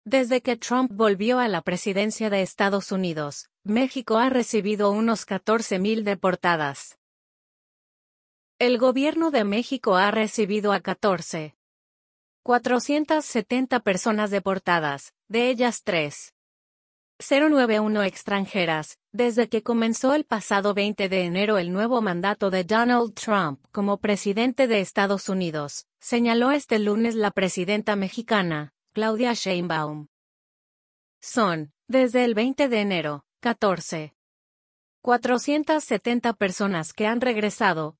Desde que Trump volvió a la presidencia de Estados Unidos, México ha recibido unos 14,000 deportadas. El gobierno de México ha recibido a 14,470 personas deportadas, de ellas 3,091 extranjeras, desde que comenzó el pasado 20 de enero el nuevo mandato de Donald Trump como presidente de Estados Unidos, señaló este lunes la presidenta mexicana, Claudia Sheinbaum. Son, desde el 20 de enero, 14,470 personas que han regresado,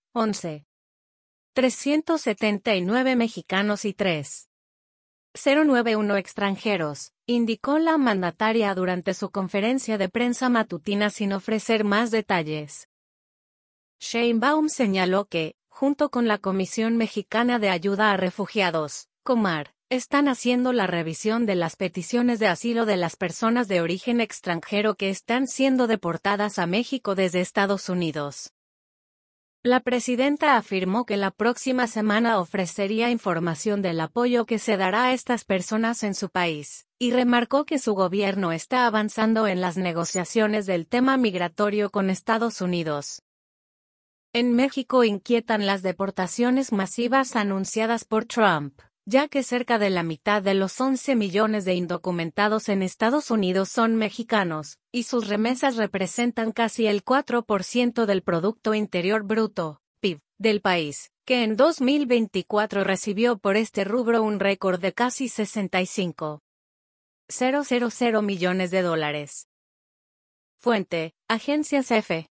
11,379 mexicanos y 3,091 extranjeros, indicó la mandataria durante su conferencia de prensa matutina sin ofrecer más detalles. Sheinbaum señaló que, junto con la Comisión Mexicana de Ayuda a Refugiados, Comar, están haciendo la revisión de las peticiones de asilo de las personas de origen extranjero que están siendo deportadas a México desde Estados Unidos. La presidenta afirmó que la próxima semana ofrecería información del apoyo que se dará a estas personas en su país, y remarcó que su gobierno está avanzando en las negociaciones del tema migratorio con Estados Unidos. En México inquietan las deportaciones masivas anunciadas por Trump, ya que cerca de la mitad de los 11 millones de indocumentados en Estados Unidos son mexicanos, y sus remesas representan casi el 4% del Producto Interior Bruto, PIB, del país, que en 2024 recibió por este rubro un récord de casi 65,000 millones de dólares. Fuente: Agencia CEFE.